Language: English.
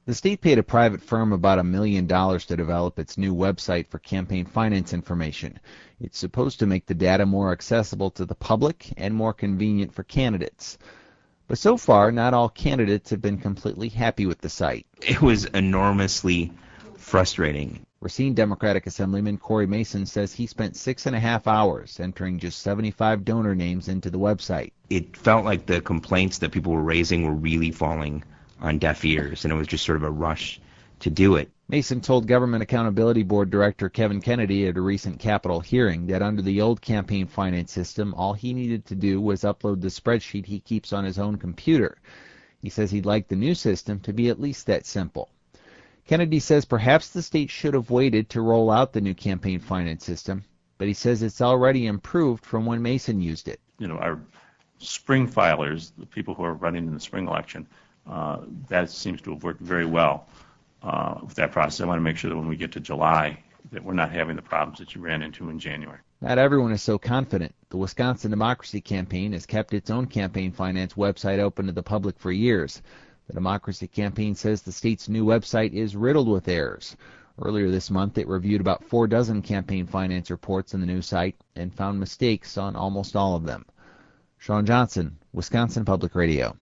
The state paid a private firm about $1 million to develop its new website for campaign finance information. It's supposed to make the data more accessible to the public and more convenient for candidates. But so far, not all candidates have been completely happy with the site. It was enormously frustrating. Racine Democratic Assemblyman Corey Mason says he spent 6.5 hours entering just 75 donor names into the website. It felt like the complaints that people were raising were really falling on deaf ears, and it was just sort of a rush to do it. Mason told Government Accountability Board Director Kevin Kennedy at a recent Capitol hearing that under the old campaign finance system, all he needed to do was upload the spreadsheet he keeps on his own computer. He says he'd like the new system to be at least that simple. Kennedy says perhaps the state should have waited to roll out the new campaign finance system, but he says it's already improved from when Mason used it. Our spring filers, the people who are running in the spring election, that seems to have worked very well with that process. I want to make sure that when we get to July that we're not having the problems that you ran into in January. Not everyone is so confident. The Wisconsin Democracy Campaign has kept its own campaign finance website open to the public for years. The Democracy Campaign says the state's new website is riddled with errors. Earlier this month, it reviewed about 4 dozen campaign finance reports in the new site and found mistakes on almost all of them. Sean Johnson, Wisconsin Public Radio.